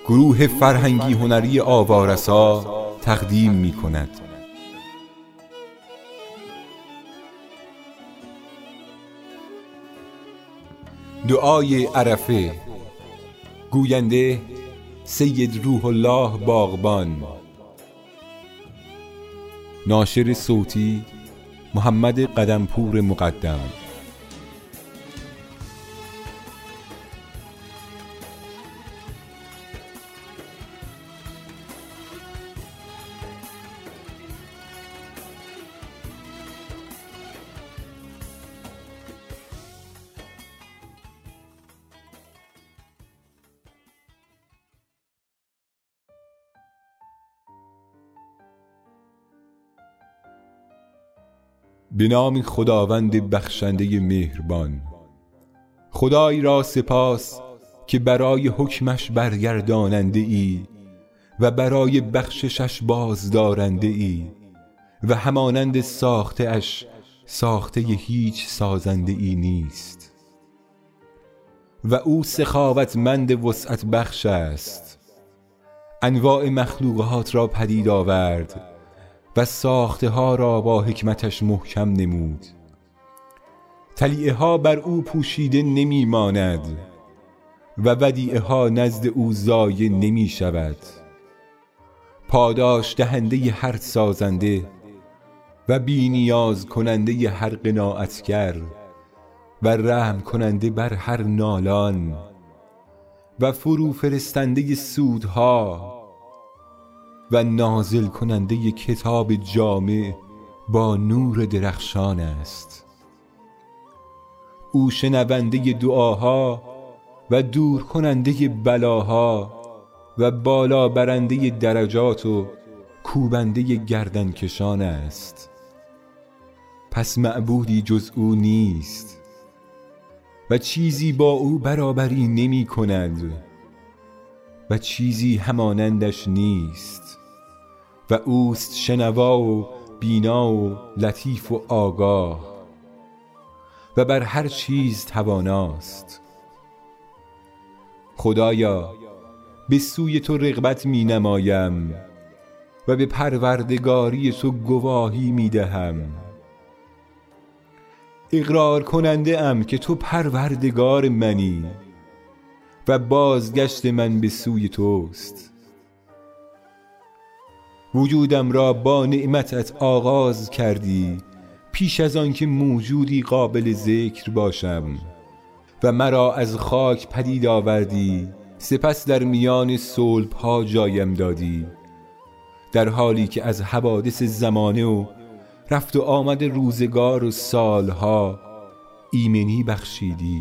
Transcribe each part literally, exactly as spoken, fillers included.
گروه فرهنگی هنری آوارسا تقدیم می کند. دعای عرفه. گوینده سید روح الله باغبان. ناشر صوتی محمد قدمپور مقدم. به نام خداوند بخشنده مهربان. خدای را سپاس که برای حکمش برگرداننده ای و برای بخششش بازدارنده ای و همانند ساخته اش ساخته هیچ سازنده ای نیست و او سخاوتمند وسعت بخش است. انواع مخلوقات را پدید آورد و ساخته ها را با حکمتش محکم نمود. طلیعه ها بر او پوشیده نمی ماند و ودیعه ها نزد او ضایع نمی شود. پاداش دهنده هر سازنده و بی نیاز کننده هر قناعتگر و رحم کننده بر هر نالان و فرو فرستنده سودها و نازل کننده کتاب جامع با نور درخشان است. او شنونده دعاها و دور کننده بلاها و بالا برنده درجات و کوبنده گردنکشان است. پس معبودی جز او نیست و چیزی با او برابری نمی کند و چیزی همانندش نیست و اوست شنوا و بینا و لطیف و آگاه و بر هر چیز تواناست. خدایا به سوی تو رغبت می نمایم و به پروردگاری تو گواهی می دهم. اقرار کننده ام که تو پروردگار منی و بازگشت من به سوی توست. وجودم را با نعمتت آغاز کردی پیش از آن که موجودی قابل ذکر باشم و مرا از خاک پدید آوردی، سپس در میان صلب ها جایم دادی، در حالی که از حوادث زمانه و رفت و آمد روزگار و سالها ایمنی بخشیدی.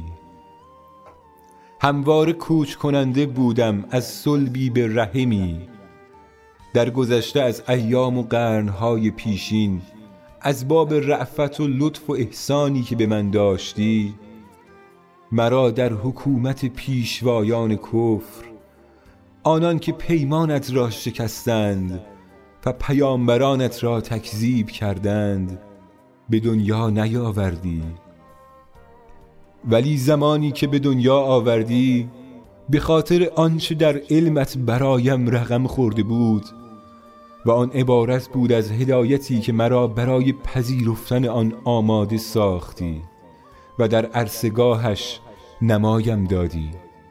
همواره کوچ کننده بودم از صلبی به رحمی. در گذشته از ایام و قرنهای پیشین از باب رأفت و لطف و احسانی که به من داشتی، مرا در حکومت پیشوایان کفر، آنان که پیمانت را شکستند و پیامبرانت را تکذیب کردند، به دنیا نیاوردی. ولی زمانی که به دنیا آوردی، به خاطر آنچه در علمت برایم رقم خورده بود و آن عبارت بود از هدایتی که مرا برای پذیرفتن آن آماده ساختی و در عرصگاهش نمایم دادی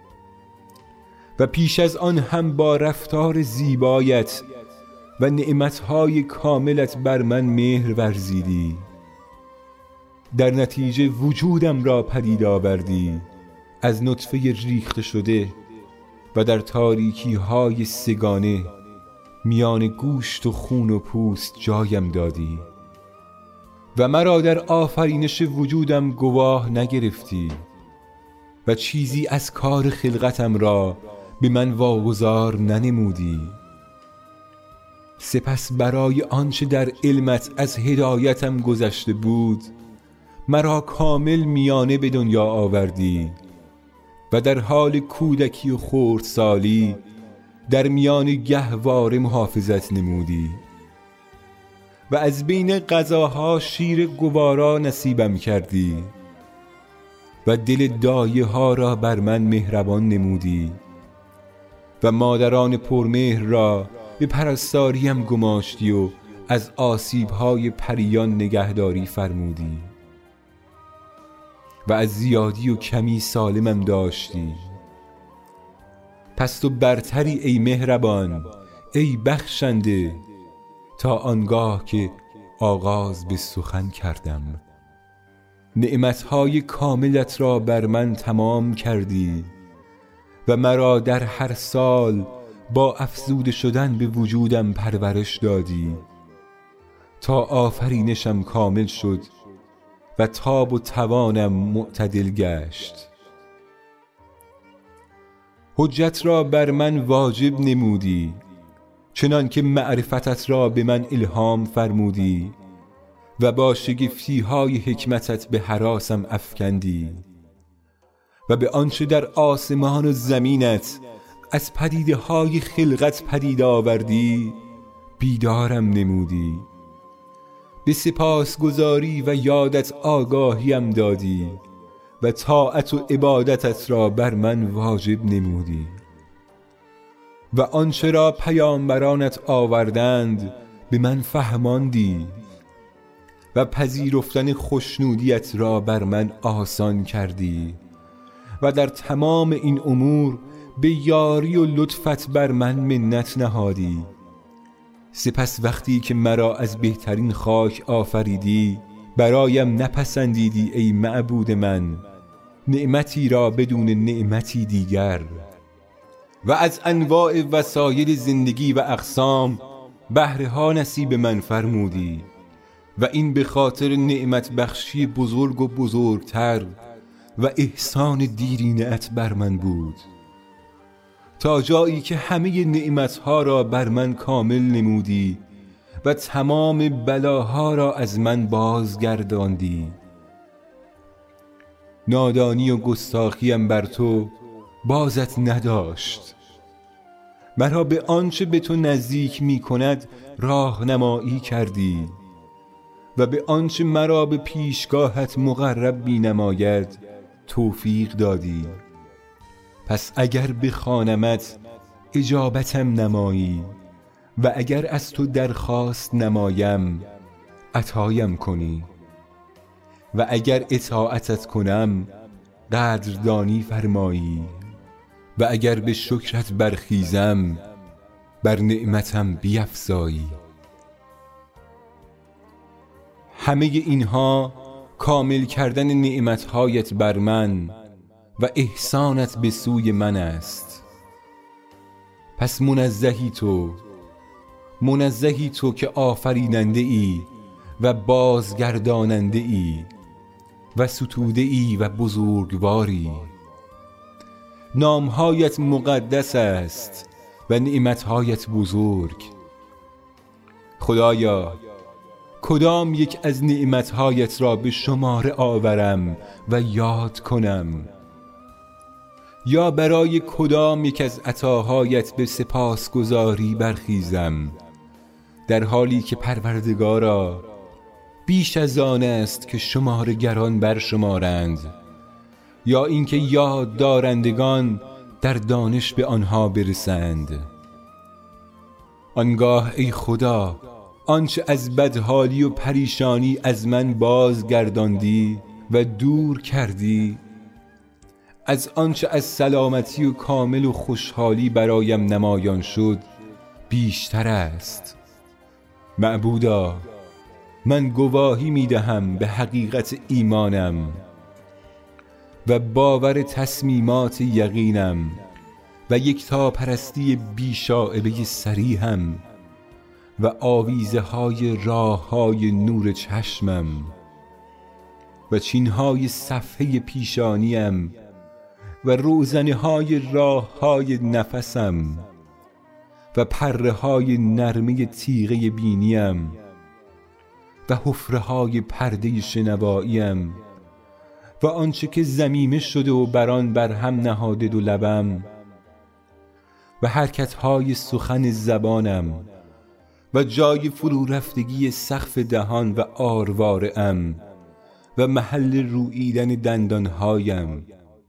و پیش از آن هم با رفتار زیبایت و نعمتهای کاملت بر من مهر ورزیدی. در نتیجه وجودم را پدید آوردی از نطفه ریخته شده و در تاریکی های سگانه میان گوشت و خون و پوست جایم دادی و مرا در آفرینش وجودم گواه نگرفتی و چیزی از کار خلقتم را به من واگذار ننمودی. سپس برای آنچه در علمت از هدایتم گذشته بود، مرا کامل میانه به دنیا آوردی و در حال کودکی و خردسالی در میان گهواره محافظت نمودی و از بین غذاها شیر گوارا نصیبم کردی و دل دایه ها را بر من مهربان نمودی و مادران پرمهر را به پرستاریم گماشتی و از آسیب‌های پریان نگهداری فرمودی و از زیادی و کمی سالمم داشتی. پس تو برتری ای مهربان، ای بخشنده، تا آنگاه که آغاز به سخن کردم. نعمتهای کاملت را بر من تمام کردی و مرا در هر سال با افزوده شدن به وجودم پرورش دادی تا آفرینشم کامل شد و تاب و توانم معتدل گشت. حجت را بر من واجب نمودی، چنان که معرفتت را به من الهام فرمودی و با شگفتی های حکمتت به هراسم افکندی و به آنچه در آسمان و زمینت از پدیده های خلقت پدید آوردی بیدارم نمودی. به سپاسگزاری و یادت آگاهیم دادی و طاعت و عبادتت را بر من واجب نمودی و آنچه را پیامبرانت آوردند به من فهماندی و پذیرفتن خوشنودیت را بر من آسان کردی و در تمام این امور به یاری و لطفت بر من منت نهادی. سپس وقتی که مرا از بهترین خاک آفریدی برایم نپسندیدی ای معبود من نعمتی را بدون نعمتی دیگر و از انواع وسایل زندگی و اقسام بهره ها نصیب من فرمودی و این به خاطر نعمت بخشی بزرگ و بزرگتر و احسان دیرینه‌ات بر من بود، تا جایی که همه نعمتها را بر من کامل نمودی و تمام بلاها را از من بازگرداندی. نادانی و گستاخیم بر تو بازت نداشت، مرا به آنچه به تو نزدیک می کند راهنمایی کردی و به آنچه مرا به پیشگاهت مقرب می نماید توفیق دادی. پس اگر بخوانمت اجابتم نمایی و اگر از تو درخواست نمایم عطایم کنی و اگر اطاعتت کنم قدردانی فرمایی و اگر به شکرت برخیزم بر نعمتم بیفزایی. همه اینها کامل کردن نعمتهایت بر من و احسانت به سوی من است. پس منزهی تو، منزهی تو که آفریننده ای و بازگرداننده ای و ستوده ای و بزرگواری. نامهایت مقدس است و نعمتهایت بزرگ. خدایا کدام یک از نعمتهایت را به شماره آورم و یاد کنم، یا برای کدام یک از عطاهایت به سپاسگزاری برخیزم، در حالی که پروردگارا بیش از آن است که شمارگران برشمارند یا اینکه یاد دارندگان در دانش به آنها برسند. آنگاه ای خدا آنچه از بدحالی و پریشانی از من بازگرداندی و دور کردی، از آنچه از سلامتی و کامل و خوشحالی برایم نمایان شد بیشتر است. معبودا من گواهی می دهم به حقیقت ایمانم و باور تصمیمات یقینم و یکتا پرستی بیشاعبه صریحم و آویزه های راه های نور چشمم و چین های صفحه پیشانیم و روزنه های راه های نفسم و پره های نرمه تیغه بینیم و حفره های پرده شنواییم و آنچه که ضمیمه شده و بران بر هم نهاده دو لبم و حرکت های سخن زبانم و جای فرو رفتگی سقف دهان و آرواره‌ام و محل روییدن دندانهایم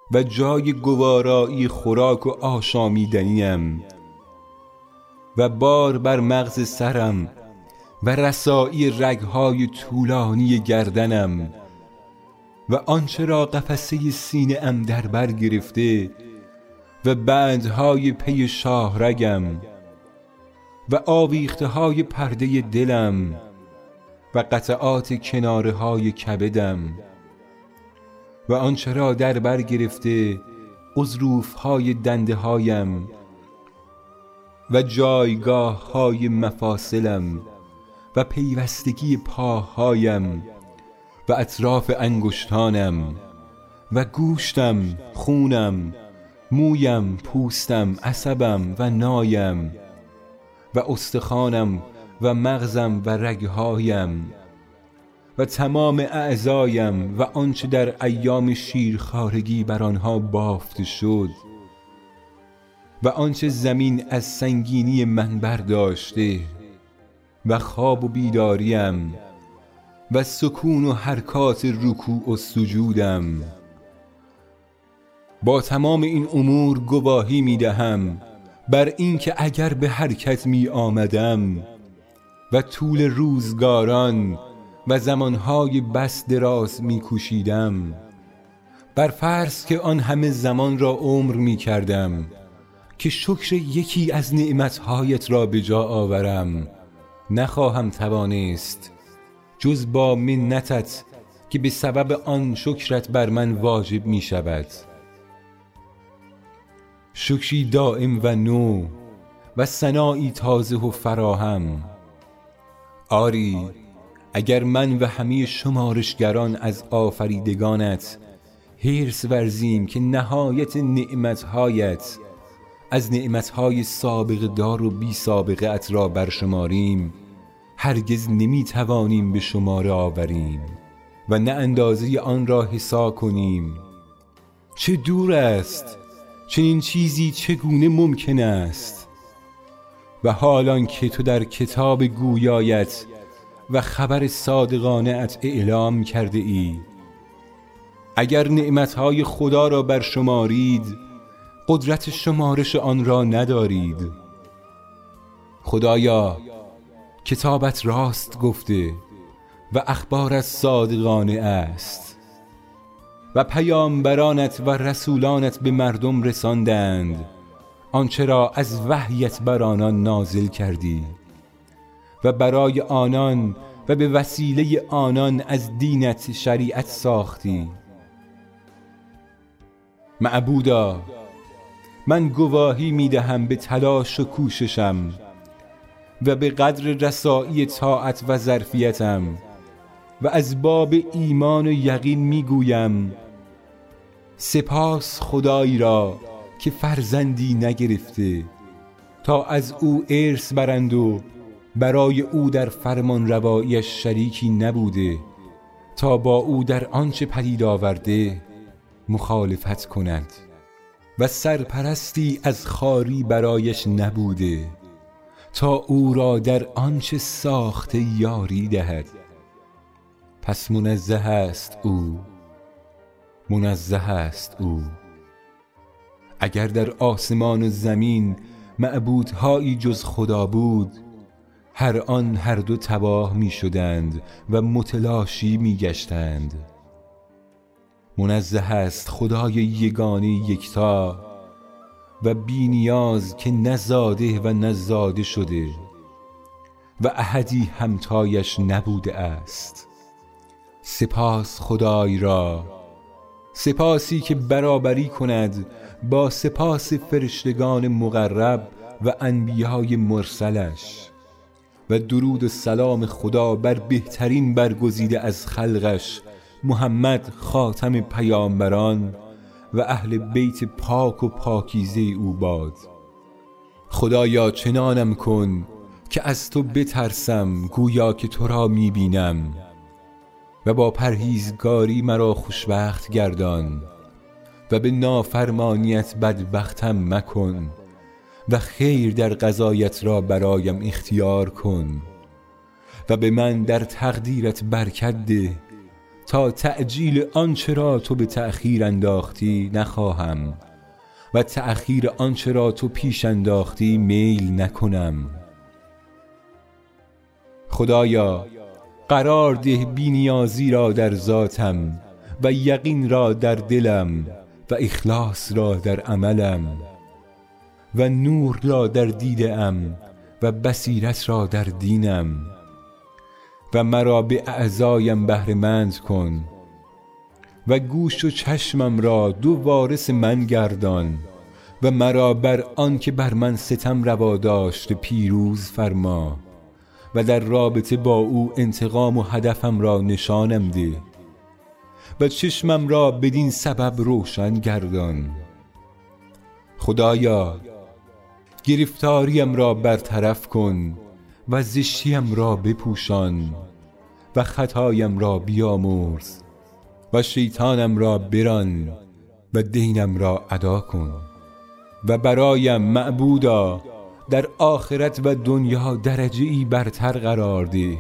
و جای گوارایی خوراک و آشامیدنیم و بار بر مغز سرم و رسایی رگهای طولانی گردنم و آنچه را قفسه سینه ام در بر گرفته و بندهای پی شاهرگم و آویخته های پرده دلم و قطعات کناره های کبدم و آنچه را در بر گرفته اظروف های دنده هایم و جایگاه های مفاصلم و پیوستگی پاهایم و اطراف انگشتانم و گوشتم، خونم، مویم، پوستم، عصبم و نایم و استخوانم و مغزم و رگهایم و تمام اعضایم و آنچه در ایام شیرخوارگی بر آنها بافته شد و آنچه زمین از سنگینی من برداشته و خواب و بیداریم و سکون و حرکات رکوع و سجودم. با تمام این امور گواهی می دهم بر این که اگر به حرکت می آمدم و طول روزگاران و زمانهای بس دراز می کشیدم، بر فرض که آن همه زمان را عمر می کردم که شکر یکی از نعمتهایت را به جا آورم، نخواهم توانست جز با منتت که به سبب آن شکرت بر من واجب می شود. شکری دائم و نو و ثنایی تازه و فراهم. آری اگر من و همه شمارشگران از آفریدگانت حرص ورزیم که نهایت نعمتهایت از نعمتهای سابقه دار و بی سابقه ات را برشماریم، هرگز نمی توانیم به شماره آوریم و نه اندازه آن را حسا کنیم. چه دور است چنین چیزی چگونه ممکن است؟ و حالان که تو در کتاب گویایت و خبر صادقانه ات اعلام کرده ای، اگر نعمتهای خدا را برشمارید قدرت شمارش آن را ندارید. خدایا کتابت راست گفته و اخبارت صادقانه است و پیامبرانت و رسولانت به مردم رساندند آنچه را از وحیت بر آنان نازل کردی و برای آنان و به وسیله آنان از دینت شریعت ساختی. معبودا من گواهی می دهم به تلاش و کوششم و به قدر رسایی طاعت و ظرفیتم و از باب ایمان و یقین می گویم سپاس خدایی را که فرزندی نگرفته تا از او ارث برند و برای او در فرمان روایش شریکی نبوده تا با او در آنچه پدید آورده مخالفت کند و سرپرستی از خواری برایش نبوده تا او را در آنچه ساخته یاری دهد. پس منزه است او، منزه است او. اگر در آسمان و زمین معبودهایی جز خدا بود، هر آن هر دو تباه می شدند و متلاشی می گشتند. منزه است خدای یگانه یکتا و بی نیاز که نزاده و نزاده شده و احدی همتایش نبوده است. سپاس خدای را، سپاسی که برابری کند با سپاس فرشتگان مقرب و انبیای مرسلش و درود و سلام خدا بر بهترین برگزیده از خلقش محمد خاتم پیامبران و اهل بیت پاک و پاکیزه او باد. خدایا چنانم کن که از تو بترسم گویا که تو را میبینم و با پرهیزگاری مرا خوشبخت گردان و به نافرمانیت بدبختم مکن و خیر در قضایت را برایم اختیار کن و به من در تقدیرت برکت ده تا تعجیل آنچه را تو به تأخیر انداختی نخواهم و تأخیر آنچه را تو پیش انداختی میل نکنم. خدایا قرار ده بی‌نیازی را در ذاتم و یقین را در دلم و اخلاص را در عملم و نور را در دیده ام و بصیرت را در دینم و مرا به اعضایم بهره‌مند کن و گوش و چشمم را دو وارث من گردان و مرا بر آن که بر من ستم روا داشت پیروز فرما و در رابطه با او انتقام و هدفم را نشانم ده و چشمم را بدین سبب روشن گردان. خدایا گرفتاریم را برطرف کن و زشتیم را بپوشان و خطایم را بیامرز و شیطانم را بران و دینم را ادا کن و برایم معبودا در آخرت و دنیا درجه ای برتر قرار ده.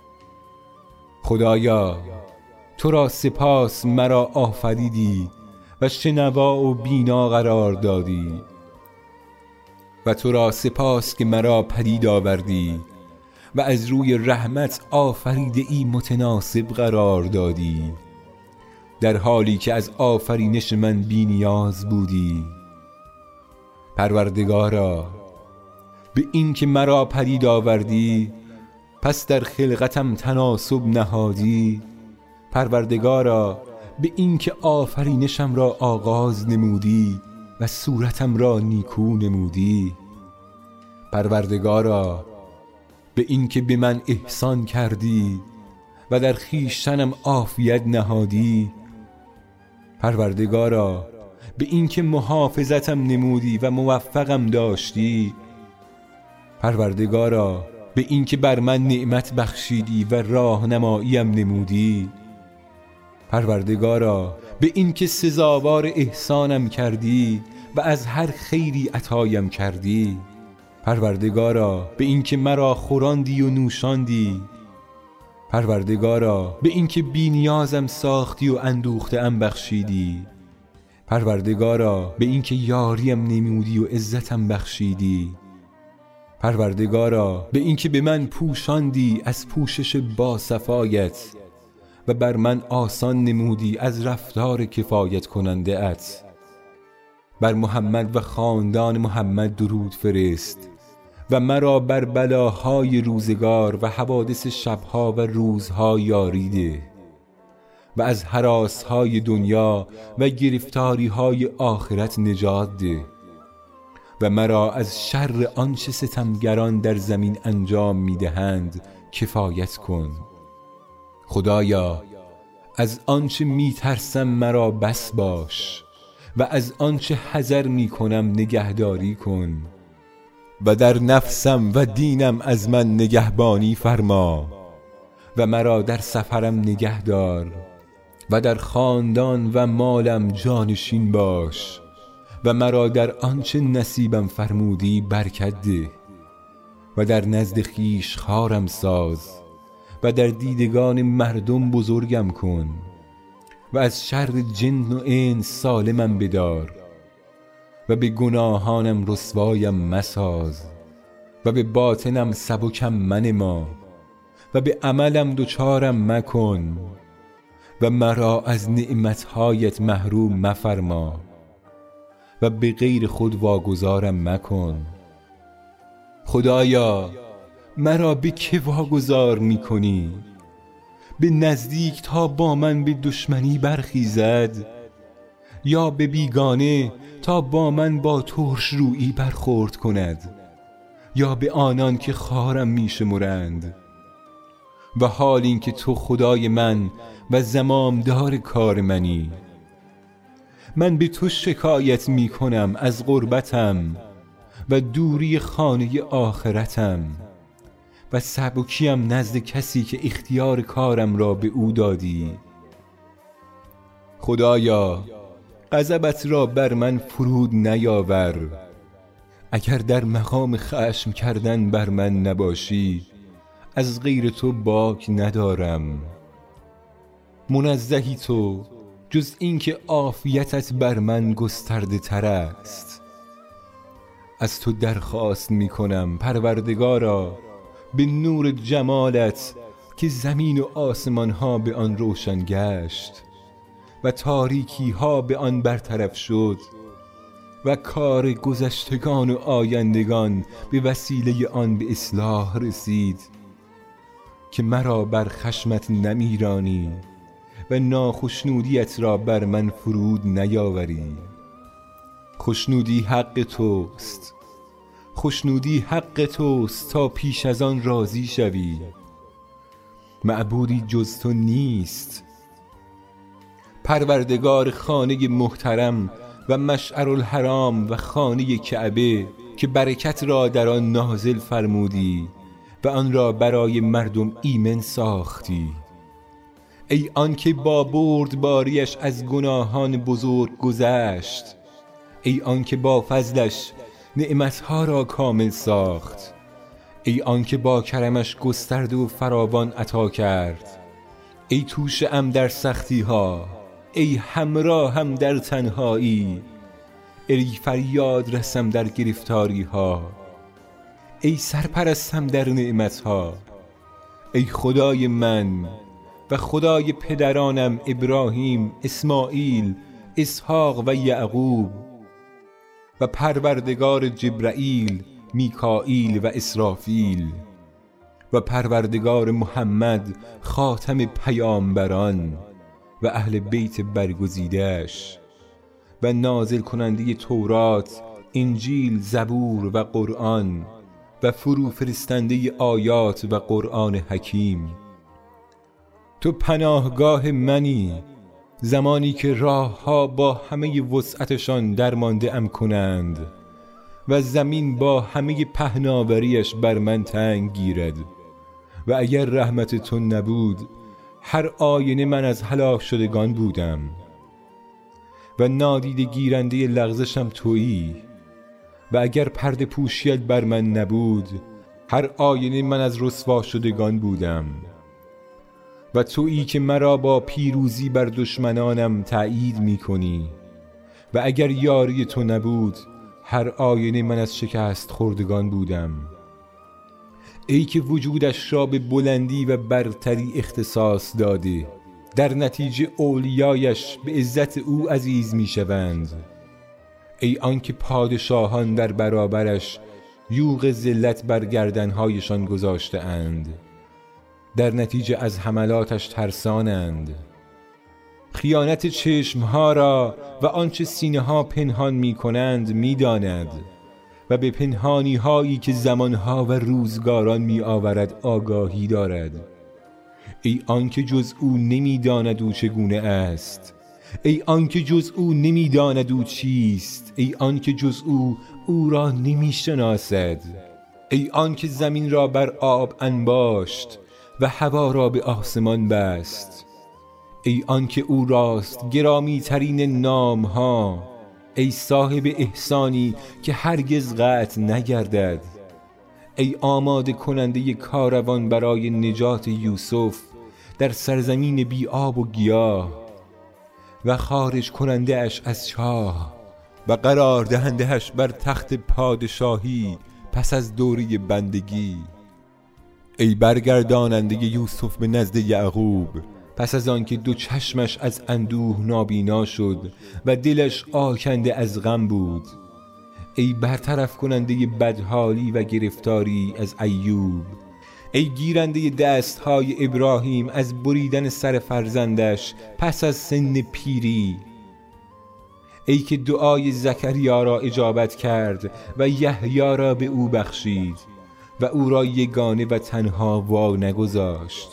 خدایا تو را سپاس مرا آفریدی و شنوا و بینا قرار دادی و تو را سپاس که مرا پدید آوردی و از روی رحمت آفریده ای متناسب قرار دادی در حالی که از آفرینش من بی نیاز بودی. پروردگارا به این که مرا پدید آوردی پس در خلقتم تناسب نهادی. پروردگارا به این که آفرینشم را آغاز نمودی و صورتم را نیکو نمودی. پروردگارا به این که به من احسان کردی و در خویشتنم عافیت نهادی. پروردگارا به این که محافظتم نمودی و موفقم داشتی. پروردگارا به این که بر من نعمت بخشیدی و راهنماییم نمودی. پروردگارا به این که سزاوار احسانم کردی و از هر خیری عطایم کردی. پروردگارا به این که مرا خوراندی و نوشاندی. پروردگارا به این که بی نیازم ساختی و اندوخته ام بخشیدی. پروردگارا به این که یاریم نمودی و عزتم بخشیدی. پروردگارا به این که به من پوشاندی از پوشش باصفایت و بر من آسان نمودی از رفتار کفایت کننده ات. بر محمد و خاندان محمد درود فرست و مرا بر بلاهای روزگار و حوادث شبها و روزها یاریده و از هراسهای دنیا و گرفتاریهای آخرت نجات ده و مرا از شر آنچه ستمگران در زمین انجام میدهند کفایت کن. خدایا از آنچه میترسم مرا بس باش و از آنچه حذر میکنم نگهداری کن و در نفسم و دینم از من نگهبانی فرما و مرا در سفرم نگهدار و در خاندان و مالم جانشین باش و مرا در آنچه نصیبم فرمودی برکت ده و در نزد خویش خوارم ساز و در دیدگان مردم بزرگم کن و از شر جن و انس سالمم بدار و به گناهانم رسوایم مساز و به باطنم سبکم منما و به عملم دچارم مکن و مرا از نعمتهایت محروم مفرما و به غیر خود واگذارم مکن. خدایا مرا به که واگذار میکنی؟ به نزدیک تا با من به دشمنی برخیزد یا به بیگانه تا با من با ترش رویی برخورد کند یا به آنان که خوارم میشمرند و حال این که تو خدای من و زمامدار کار منی. من به تو شکایت می کنم از غربتم و دوری خانه آخرتم و سبکیم نزد کسی که اختیار کارم را به او دادی. خدایا غضبت را بر من فرود نیاور. اگر در مقام خشم کردن بر من نباشی از غیر تو باک ندارم. منزهی تو جز این که عافیتت بر من گسترده تر است. از تو درخواست می کنم پروردگارا به نور جمالت که زمین و آسمان ها به آن روشن گشت و تاریکی ها به آن برطرف شد و کار گذشتگان و آیندگان به وسیله آن به اصلاح رسید، که مرا بر خشمت نمیرانی و ناخشنودیت را بر من فرود نیاوری. خشنودی حق توست، خشنودی حق توست تا پیش از آن راضی شوی. معبودی جز تو نیست. پروردگار خانه محترم و مشعر الحرام و خانه کعبه که برکت را در آن نازل فرمودی و آن را برای مردم ایمن ساختی. ای آن که با بردباریش از گناهان بزرگ گذشت، ای آن که با فضلش نعمتها را کامل ساخت، ای آن که با کرمش گسترده و فراوان عطا کرد. ای توشه ام در سختی ها، ای همراه هم در تنهایی، ای فریاد رسم در گرفتاری ها، ای سرپرستم در نعمت ها. ای خدای من و خدای پدرانم ابراهیم، اسماعیل، اسحاق و یعقوب، و پروردگار جبرائیل، میکائیل و اسرافیل، و پروردگار محمد خاتم پیامبران و اهل بیت برگزیدش و نازل کننده تورات، انجیل، زبور و قرآن و فرو فرستنده آیات و قرآن حکیم. تو پناهگاه منی زمانی که راه ها با همه وسعتشان درمانده ام کنند و زمین با همه پهناوریش بر من تنگ گیرد. و اگر رحمت تو نبود هر آینه من از هلاک شدگان بودم و نادیده گیرنده لغزشم تویی. و اگر پرده پوشیت بر من نبود هر آینه من از رسوا شدگان بودم. و تویی که مرا با پیروزی بر دشمنانم تأیید می کنی. و اگر یاری تو نبود هر آینه من از شکست خوردگان بودم. ای که وجودش را به بلندی و برتری اختصاص داده، در نتیجه اولیایش به عزت او عزیز می شوند. ای آنکه پادشاهان در برابرش یوغ ذلت بر گردنهایشان گذاشته اند، در نتیجه از حملاتش ترسانند. خیانت چشمها را و آنچه سینه ها پنهان می کنند می داند و به پنهانی هایی که زمانها و روزگاران می آورد آگاهی دارد. ای آنکه جز او نمی داند او چگونه است، ای آنکه جز او نمی داند او چیست، ای آنکه جز او او را نمی شناسد، ای آنکه زمین را بر آب انباشت و هوا را به آسمان بست، ای آنکه او راست گرامی ترین نام ها، ای صاحب احسانی که هرگز قطع نگردد، ای آماده کننده کاروان برای نجات یوسف در سرزمین بی آب و گیاه و خارج کننده اش از چاه و قرار دهنده اش بر تخت پادشاهی پس از دوره بندگی. ای برگرداننده یوسف به نزد یعقوب پس از آنکه دو چشمش از اندوه نابینا شد و دلش آکنده از غم بود. ای برطرف کننده بدحالی و گرفتاری از ایوب، ای گیرنده دستهای ابراهیم از بریدن سر فرزندش پس از سن پیری، ای که دعای زکریا را اجابت کرد و یحیی را به او بخشید و او را یگانه و تنها وا نگذاشت،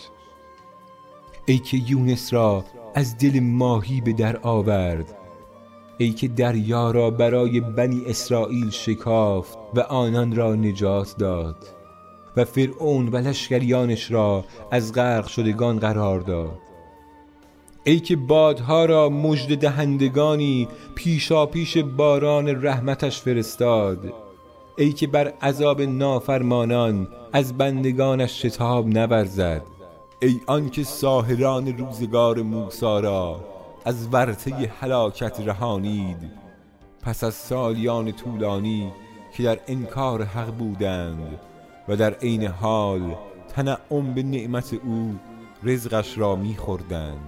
ای که یونس را از دل ماهی به در آورد، ای که دریا را برای بنی اسرائیل شکافت و آنان را نجات داد و فرعون و لشکریانش را از غرق شدگان قرار داد، ای که بادها را مژده دهندگانی پیشا پیش باران رحمتش فرستاد، ای که بر عذاب نافرمانان از بندگانش شتاب نورزد، ای آنکه ساحران روزگار موسی را از ورطه هلاکت رهانید، پس از سالیان طولانی که در انکار حق بودند و در عین حال تنعم به نعمت او رزقش را می‌خوردند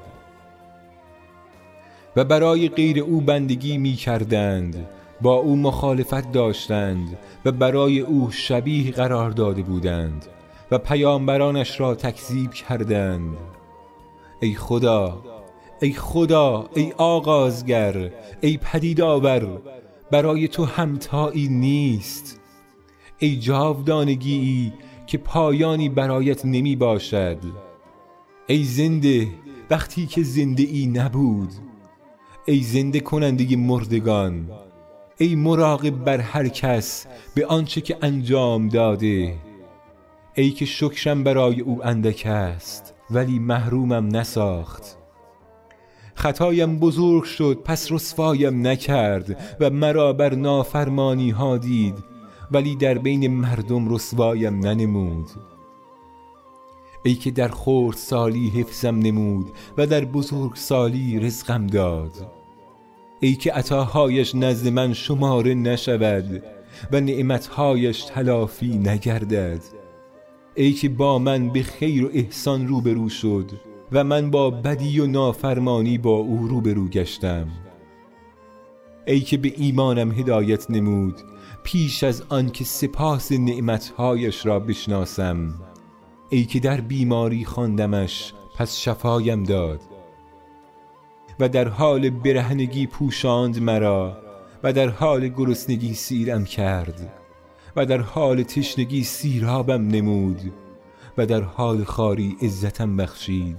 و برای غیر او بندگی می‌کردند، با او مخالفت داشتند و برای او شبیه قرار داده بودند و پیامبرانش را تکذیب کردند. ای خدا، ای خدا، ای آغازگر، ای پدیدآور، برای تو همتایی نیست. ای جاودانگی که پایانی برایت نمی باشد. ای زنده وقتی که زنده ای نبود. ای زنده کننده مردگان، ای مراقب بر هر کس به آنچه که انجام داده. ای که شکرم برای او اندک است ولی محرومم نساخت. خطایم بزرگ شد پس رسوایم نکرد و مرا بر نافرمانی ها دید ولی در بین مردم رسوایم ننمود. ای که در خرد سالی حفظم نمود و در بزرگ سالی رزقم داد. ای که عطاهایش نزد من شماره نشود و نعمتهایش تلافی نگردد. ای که با من به خیر و احسان روبرو شد و من با بدی و نافرمانی با او روبرو گشتم. ای که به ایمانم هدایت نمود پیش از آن که سپاس نعمتهایش را بشناسم. ای که در بیماری خواندمش پس شفایم داد و در حال برهنگی پوشاند مرا و در حال گرسنگی سیرم کرد و در حال تشنگی سیرابم نمود و در حال خواری عزتم بخشید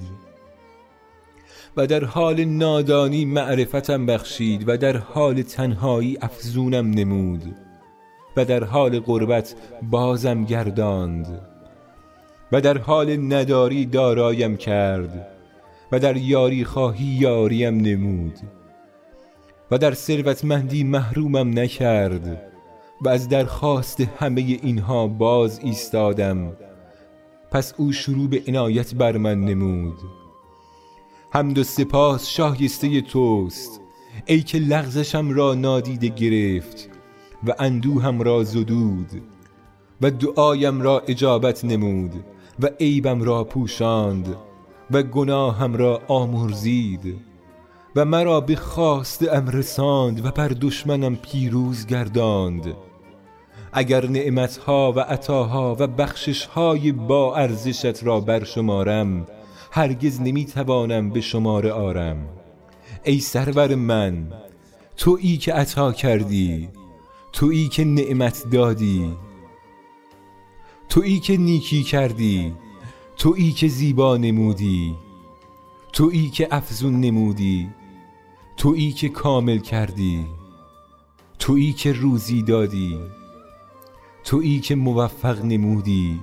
و در حال نادانی معرفتم بخشید و در حال تنهایی افزونم نمود و در حال غربت بازم گرداند و در حال نداری دارایم کرد و در یاری خواهی یاریم نمود و در ثروتمندی محرومم نکرد و از درخواست همه اینها باز ایستادم. پس او شروع به عنایت بر من نمود. حمد و سپاس شایسته توست، ای که لغزشم را نادیده گرفت و اندوهم را زدود و دعایم را اجابت نمود و عیبم را پوشاند و گناهم را آمرزید و مرا به خواست ام رساند و بر دشمنم پیروز گرداند. اگر نعمتها و عطاها و بخششهای با ارزشت را برشمارم هرگز نمیتوانم به شمار آرم. ای سرور من، تویی که عطا کردی، تویی که نعمت دادی، تویی که نیکی کردی، تویی که زیبا نمودی، تویی که افزون نمودی، تویی که کامل کردی، تویی که روزی دادی، تویی که موفق نمودی،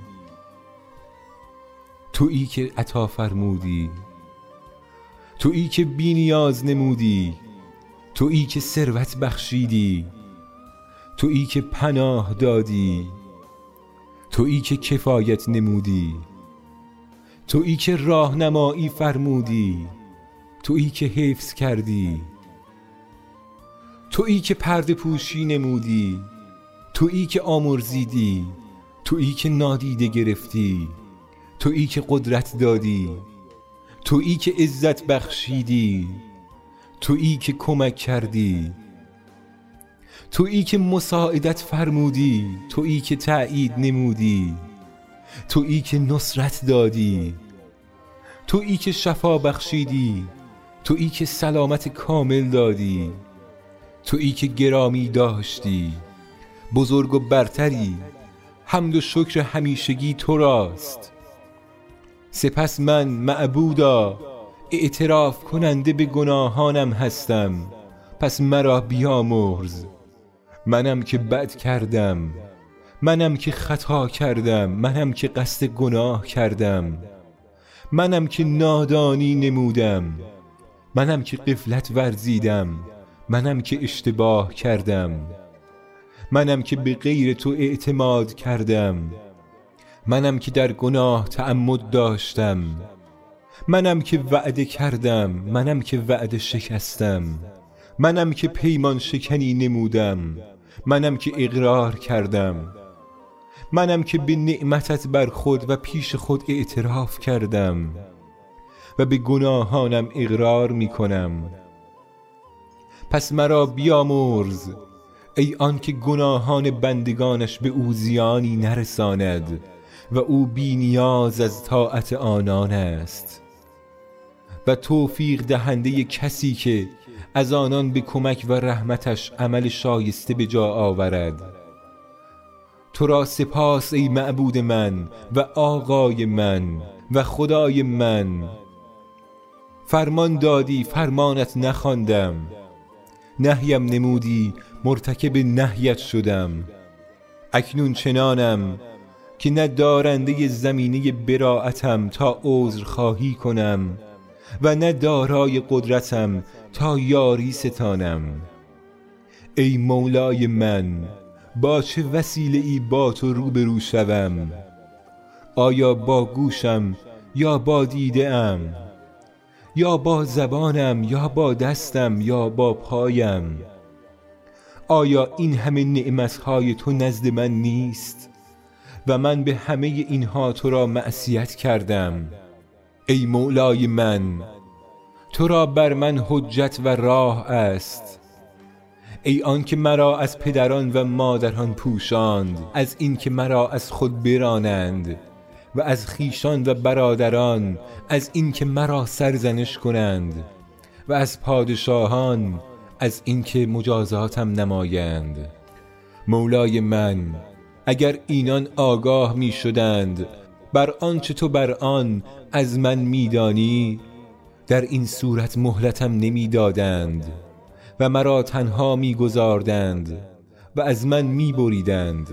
تویی که عطا فرمودی، تویی که بی نیاز نمودی، تویی که ثروت بخشیدی، تویی که پناه دادی، تویی که کفایت نمودی، تویی که راهنمایی فرمودی، تویی که حفظ کردی، تویی که پرده پوشی نمودی، تویی که آمرزیدی، تویی که نادیده گرفتی، تویی که قدرت دادی، تویی که عزت بخشیدی، تویی که کمک کردی، تویی که مساعدت فرمودی، تویی که تأیید نمودی، تویی که نصرت دادی، تویی که شفا بخشیدی، تویی که سلامت کامل دادی، تویی که گرامی داشتی، بزرگ و برتری. حمد و شکر همیشگی تو راست. سپس من معبودا اعتراف کننده به گناهانم هستم، پس مرا بیامرز. منم که بد کردم، منم که خطا کردم، منم که قصد گناه کردم، منم که نادانی نمودم، منم که غفلت ورزیدم، منم که اشتباه کردم، منم که به غیر تو اعتماد کردم، منم که در گناه تعمد داشتم، منم که وعده کردم، منم که وعده شکستم، منم که پیمان شکنی نمودم، منم که اقرار کردم، منم که به نعمتت بر خود و پیش خود اعتراف کردم و به گناهانم اقرار می کنم. پس مرا بیامرز ای آن که گناهان بندگانش به او زیانی نرساند و او بی نیاز از طاعت آنان است و توفیق دهنده کسی که از آنان به کمک و رحمتش عمل شایسته به جا آورد. تو را سپاس ای معبود من و آقای من و خدای من. فرمان دادی فرمانت نخواندم، نهیم نمودی مرتکب نهیت شدم. اکنون چنانم که نه دارنده زمینه براعتم تا عذر خواهی کنم و نه دارای قدرتم تا یاری ستانم. ای مولای من، با چه وسیله ای با تو روبرو شوم؟ آیا با گوشم یا با دیده ام، یا با زبانم یا با دستم یا با پایم؟ آیا این همه نعمتهای تو نزد من نیست و من به همه اینها تو را معصیت کردم؟ ای مولای من، تو را بر من حجت و راه است. ای آن که مرا از پدران و مادران پوشاند از این که مرا از خود برانند و از خیشان و برادران از این که مرا سرزنش کنند و از پادشاهان از این که مجازاتم نمایند. مولای من، اگر اینان آگاه می شدند بر آنچه تو بر آن از من می دانی، در این صورت مهلتم نمی دادند و مرا تنها می گذاردند و از من می بریدند.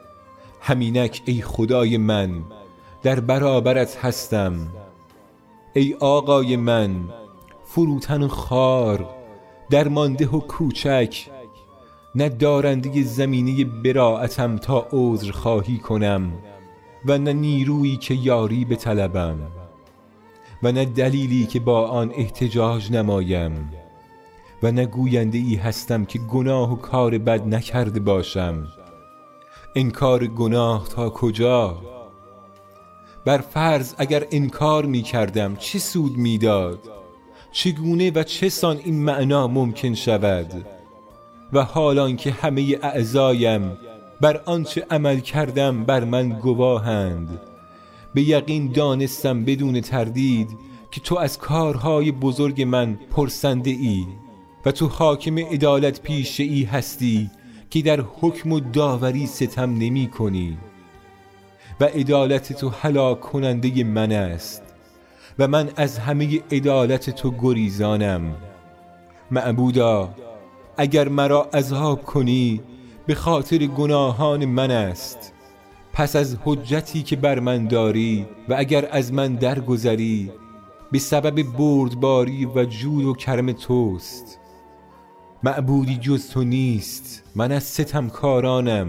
همینک ای خدای من در برابرت هستم. ای آقای من، فروتن و خار، درمانده و کوچک، نه دارنده زمینه براعتم تا عذر خواهی کنم و نه نیرویی که یاری بطلبم و نه دلیلی که با آن احتجاج نمایم و نه گوینده ای هستم که گناه و کار بد نکرده باشم. انکار گناه تا کجا؟ بر فرض اگر انکار می کردم چه سود می داد؟ چگونه و چه سان این معنا ممکن شود؟ و حالان که همه اعضایم بر آنچه عمل کردم بر من گواهند، به یقین دانستم بدون تردید که تو از کارهای بزرگ من پرسنده ای و تو حاکم عدالت پیشه ای هستی که در حکم و داوری ستم نمی کنی و عدالت تو هلاک کننده من است و من از همه عدالت تو گریزانم. معبودا، اگر مرا عذاب کنی به خاطر گناهان من است، پس از حجتی که بر من داری و اگر از من درگذری به سبب بردباری و جود و کرم توست. معبودی جز تو نیست، من از ستمکارانم.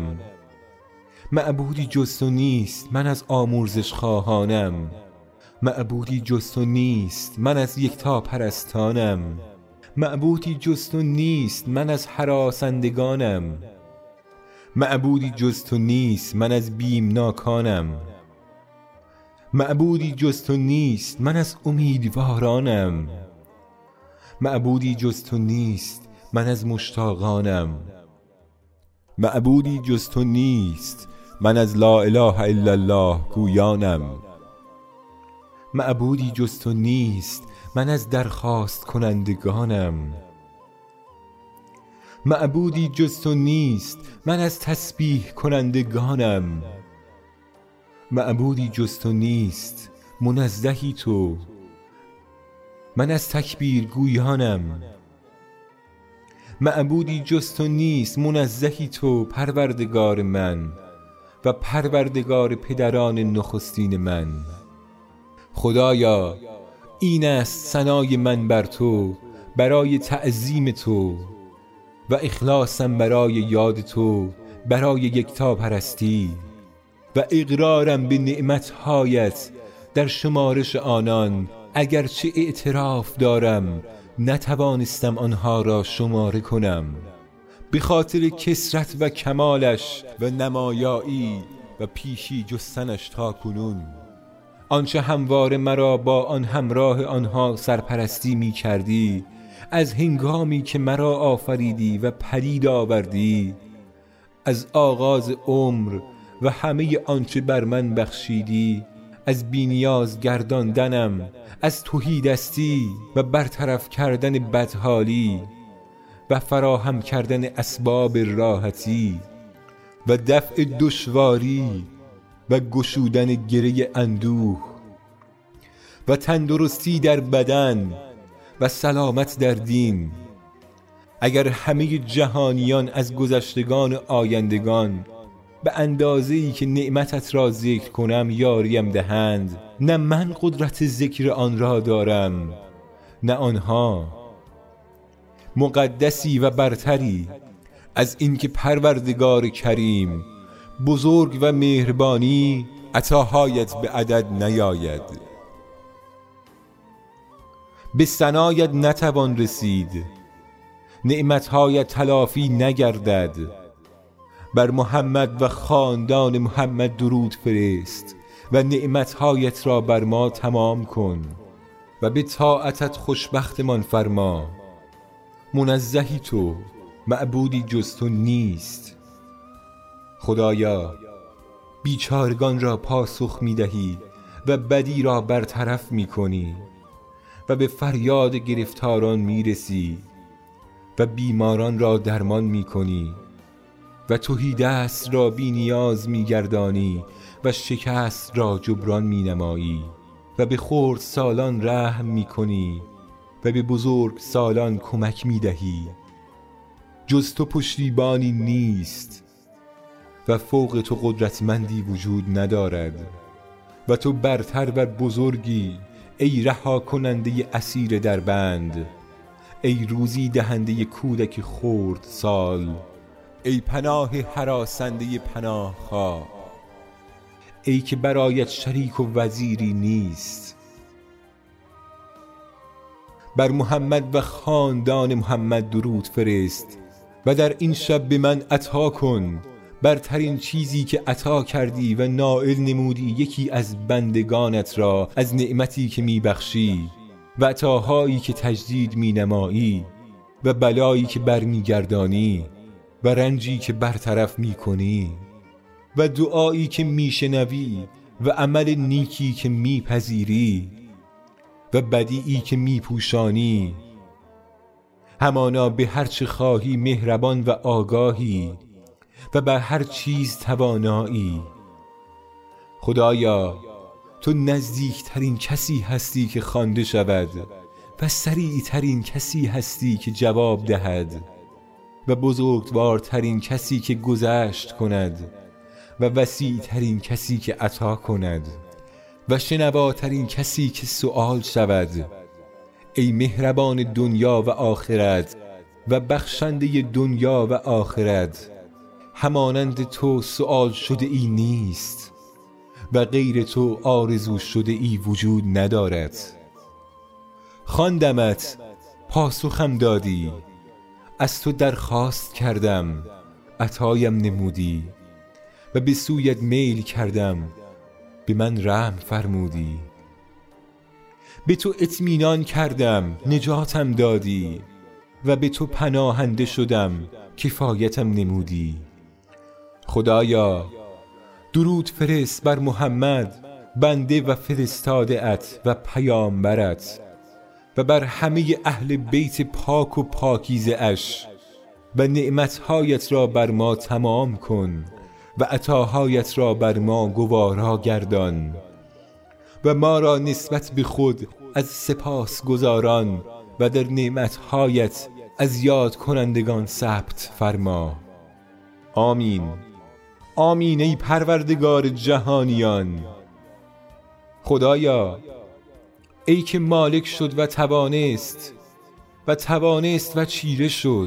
معبودی جز تو نیست، من از آمرزش خواهانم. معبودی جز تو نیست، من از یکتا پرستانم. معبودی جز تو نیست، من از هراسندگانم. معبودی جز تو نیست، من از بیمناکانم. معبودی جز تو نیست، من از امیدوارانم. معبودی جز تو نیست، من از مشتاقانم. معبودی جز تو نیست، من از لا اله الا الله گویانم. معبودی جز تو نیست، من از درخواست کنندگانم. معبودی جز تو نیست، من از تسبیح کنندگانم. معبودی جز تو نیست، منزهی تو، من از تکبیر گویانم. معبودی جز تو نیست، منزهی تو، پروردگار من و پروردگار پدران نخستین من. خدایا، این است ثنای من بر تو برای تعظیم تو و اخلاصم برای یاد تو، برای یکتا پرستی و اقرارم به نعمتهایت در شمارش آنان اگرچه اعتراف دارم نتوانستم آنها را شماره کنم. به خاطر کثرت و کمالش و نمایایی و پیشی جستنش تا کنون، آنچه همواره مرا با آن همراه آنها سرپرستی می کردی، از هنگامی که مرا آفریدی و پدید آوردی، از آغاز عمر و همه آنچه بر من بخشیدی، از بینیاز گرداندنم، از تهیدستی و برطرف کردن بدحالی و فراهم کردن اسباب راحتی و دفع دشواری و گشودن گره اندوه و تندرستی در بدن و سلامت در دین. اگر همه جهانیان از گذشتگان و آیندگان به اندازه‌ای که نعمتت را ذکر کنم یاریم دهند، نه من قدرت ذکر آن را دارم نه آنها. مقدسی و برتری از اینکه پروردگار کریم بزرگ و مهربانی عطاهایت به عدد نیاید. به ثنایت نتوان رسید، نعمتهایت تلافی نگردد. بر محمد و خاندان محمد درود فرست و نعمتهایت را بر ما تمام کن و به طاعتت خوشبختمان فرما. منزهی تو، معبودی جز تو نیست. خدایا بیچارگان را پاسخ می دهی و بدی را برطرف می کنی و به فریاد گرفتاران می رسی و بیماران را درمان می کنی و تهیدست را بی نیاز می گردانی و شکست را جبران می نمایی و به خرد سالان رحم می کنی و به بزرگ سالان کمک می دهی. جز تو پشتیبانی نیست و فوق تو قدرتمندی وجود ندارد و تو برتر و بزرگی ای رها کننده اسیر در بند، ای روزی دهنده کودک خرد سال، ای پناه هراسنده پناه خواه، ای که برایت شریک و وزیری نیست. بر محمد و خاندان محمد درود فرست و در این شب به من عطا کن برترین چیزی که عطا کردی و نائل نمودی یکی از بندگانت را از نعمتی که می بخشی و عطاهایی که تجدید می نمایی و بلایی که بر می گردانی و رنجی که برطرف می کنی و دعایی که می شنوی و عمل نیکی که می پذیری و بدیعی که می پوشانی. همانا به هر چه خواهی مهربان و آگاهی و بر هر چیز توانایی. خدایا تو نزدیکترین کسی هستی که خوانده شود و سریعترین کسی هستی که جواب دهد و بزرگوارترین کسی که گذشت کند و وسیعترین کسی که عطا کند و شنواترین کسی که سؤال شود. ای مهربان دنیا و آخرت و بخشنده دنیا و آخرت، همانند تو سؤال شده ای نیست و غیر تو آرزو شده ای وجود ندارد. خواندمت، پاسخم دادی، از تو درخواست کردم، عطایم نمودی و به سویت میل کردم، به من رحم فرمودی. به تو اطمینان کردم، نجاتم دادی و به تو پناهنده شدم، کفایتم نمودی. خدایا درود فرست بر محمد، بنده و فرستاده ات و پیامبرت، و بر همه اهل بیت پاک و پاکیزه اش، و نعمتهایت را بر ما تمام کن و عطاهایت را بر ما گوارا گردان و ما را نسبت به خود از سپاس گزاران و در نعمتهایت از یاد کنندگان ثبت فرما. آمین. آمین ای پروردگار جهانیان. خدایا ای که مالک شد و توانست و توانست و چیره شد،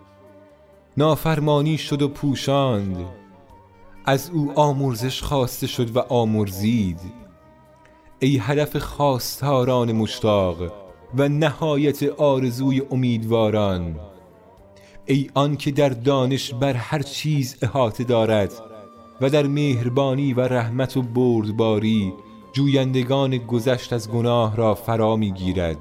نافرمانی شد و پوشاند، از او آمرزش خواسته شد و آمرزید. ای هدف خواستاران مشتاق و نهایت آرزوی امیدواران، ای آن که در دانش بر هر چیز احاطه دارد و در مهربانی و رحمت و بردباری جویندگان گذشت از گناه را فرا می گیرد.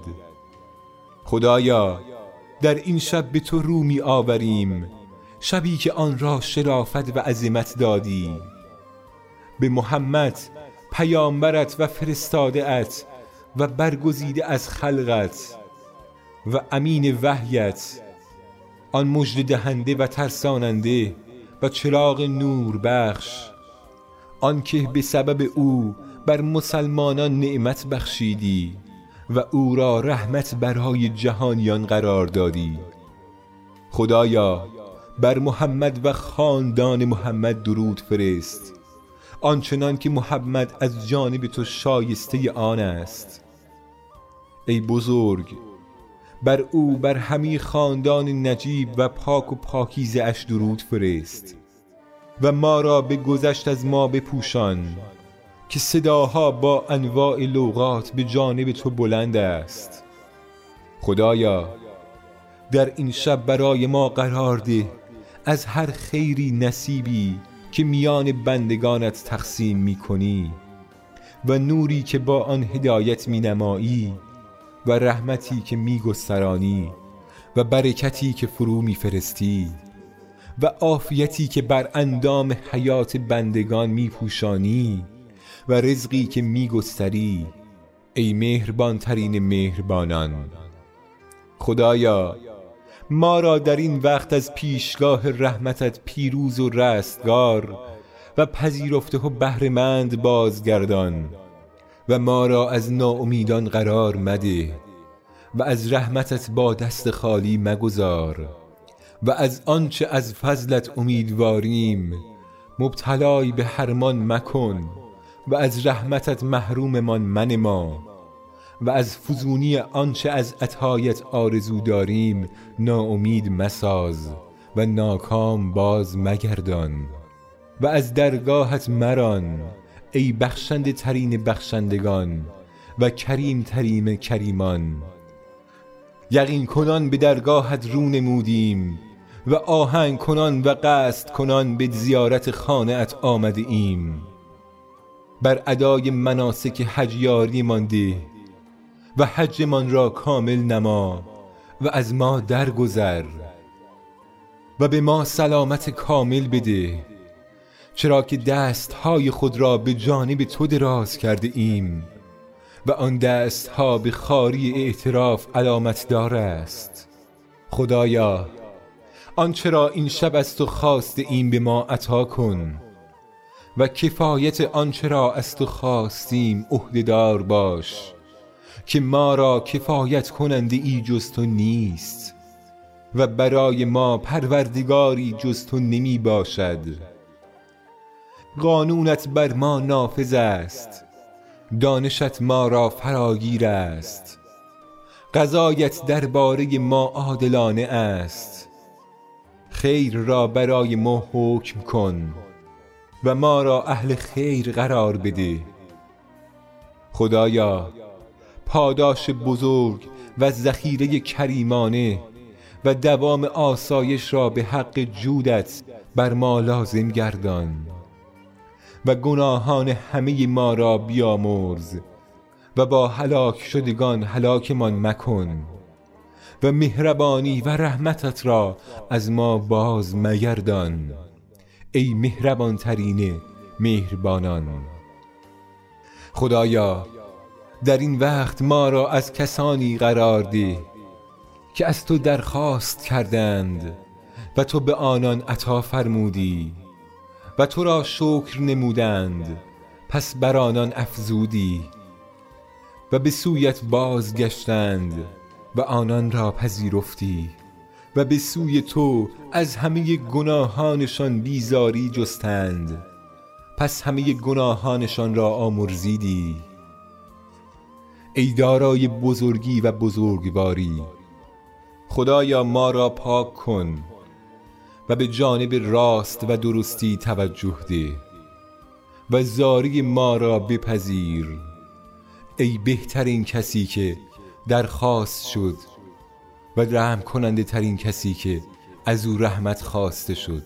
خدایا در این شب به تو رو می آوریم، شبی که آن را شرافت و عظمت دادی. به محمد پیامبرت و فرستاده ات و برگزیده از خلقت و امین وحیت، آن مژده دهنده و ترساننده و چراغ نور بخش، آن که به سبب او بر مسلمانان نعمت بخشیدی و او را رحمت برای جهانیان قرار دادی. خدایا بر محمد و خاندان محمد درود فرست، آنچنان که محمد از جانب تو شایسته آن است. ای بزرگ، بر او بر همه خاندان نجیب و پاک و پاکیزه اش درود فرست و ما را به گذشت از ما بپوشان که صداها با انواع لغات به جانب تو بلند است. خدایا در این شب برای ما قرار ده از هر خیری نصیبی که میان بندگانت تقسیم می کنی و نوری که با آن هدایت می نمایی و رحمتی که می گسترانی و برکتی که فرو می فرستی و عافیتی که بر اندام حیات بندگان می پوشانی و رزقی که می گستری، ای مهربان ترین مهربانان. خدایا ما را در این وقت از پیشگاه رحمتت پیروز و رستگار و پذیرفته و بهره‌مند بازگردان و ما را از ناامیدان قرار مده و از رحمتت با دست خالی مگذار و از آنچه از فضلت امیدواریم مبتلای به حرمان مکن و از رحمتت محروممان منما و از فزونی آنچه از عطایت آرزو داریم ناامید مساز و ناکام باز مگردان و از درگاهت مران، ای بخشنده ترین بخشندگان و کریم ترین کریمان. یقین کنان به درگاهت رو نمودیم و آهنگ کنان و قصد کنان به زیارت خانه ات آمده ایم. بر ادای مناسک حج یاری مانده و حجمان را کامل نما و از ما درگذر و به ما سلامت کامل بده، چرا که دستهای خود را به جانب تو دراز کرده ایم و آن دستها به خاری اعتراف علامت دار است. خدایا آنچه را این شب از تو خواسته ایم به ما عطا کن و کفایت آنچه را از تو خواستیم عهده‌دار باش که ما را کفایت کننده ای جز تو نیست و برای ما پروردگاری جز تو نمی باشد. قانونت بر ما نافذ است، دانشت ما را فراگیر است، قضایت درباره ما عادلانه است. خیر را برای ما حکم کن و ما را اهل خیر قرار بده. خدایا پاداش بزرگ و ذخیره کریمانه و دوام آسایش را به حق جودت بر ما لازم گردان و گناهان همه ما را بیامرز و با هلاک شدگان هلاکمان مکن و مهربانی و رحمتت را از ما باز مگردان، ای مهربان ترین مهربانان. خدایا در این وقت ما را از کسانی قرار ده که از تو درخواست کردند و تو به آنان عطا فرمودی و تو را شکر نمودند پس بر آنان افزودی و به سویت بازگشتند و آنان را پذیرفتی و به سوی تو از همه گناهانشان بیزاری جستند پس همه گناهانشان را آمرزیدی. ای دارای بزرگی و بزرگواری، خدایا ما را پاک کن و به جانب راست و درستی توجه ده و زاری ما را بپذیر ای بهترین کسی که درخواست شد و رحم کننده ترین کسی که از او رحمت خواسته شد.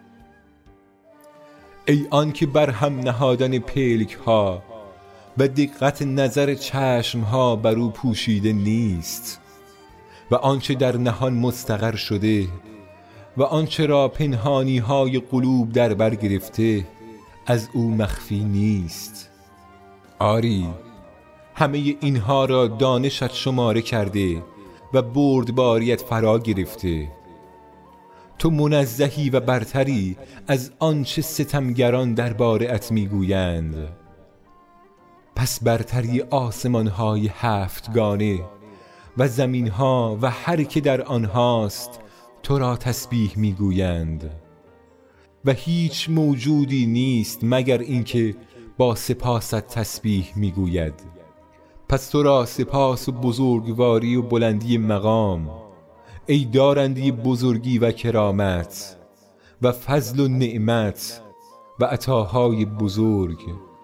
ای آن که بر هم نهادن پلک ها و دقت نظر چشم ها بر او پوشیده نیست و آنچه در نهان مستقر شده و آنچه را پنهانی های قلوب در بر گرفته از او مخفی نیست. آری همه اینها را دانشت شماره کرده و بردباریت فرا گرفته. تو منزهی و برتری از آنچه ستمگران درباره‌ات میگویند. پس برتری آسمان‌های هفتگانه و زمین‌ها و هر که در آنهاست تو را تسبیح میگویند و هیچ موجودی نیست مگر اینکه با سپاست تسبیح میگوید. پس تو را سپاس و بزرگواری و بلندی مقام ای دارنده بزرگی و کرامت و فضل و نعمت و عطاهای بزرگ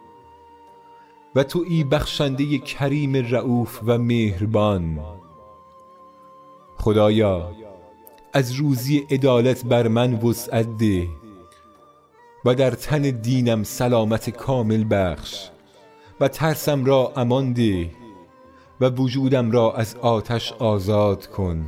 و تو ای بخشنده کریم رؤوف و مهربان. خدایا از روزی عدالت بر من وسعت ده و در تن دینم سلامت کامل بخش و ترسم را امان ده و وجودم را از آتش آزاد کن.